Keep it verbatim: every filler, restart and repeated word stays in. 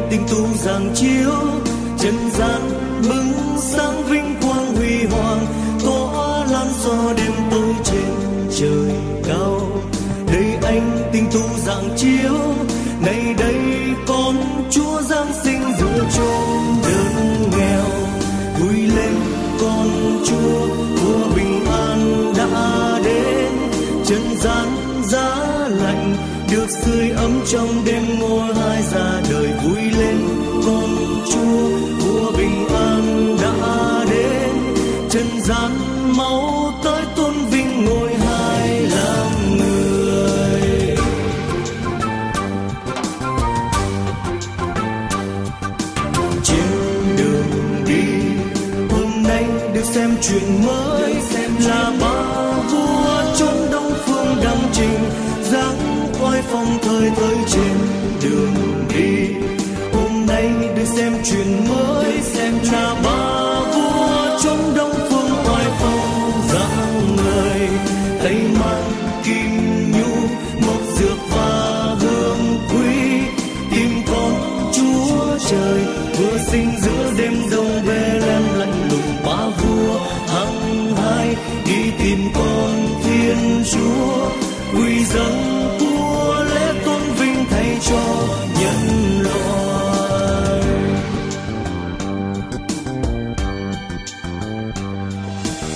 tình tu giáng chiếu trần gian bừng sáng vinh quang huy hoàng tỏa lan xóa đêm tối trên trời cao. Đây anh tình tu giáng chiếu này đây con Chúa giáng sinh giữa chốn đơn nghèo. Vui lên con Chúa vua bình an đã đến, trần gian giá lạnh được sưởi ấm trong đêm ngôi hai ra đời. Vui lên con Chúa vua bình an đã đến, trần gian máu tới tôn vinh ngôi hai làm người. Trên đường đi hôm nay được xem chuyện mới, là ba vua chốn đông phương đăng trình dáng oai phong thời thời trên đường đi. Hôm nay được xem chuyện mới, là ba vua chốn đông phương oai phong dáng người. Tay mang kim nhu mộc dược và hương quý, tìm con Chúa trời vừa sinh giữa đêm đông Bethlehem lạnh lùng. Ba vua hăng hái đi tìm con Thiên Chúa quy dâng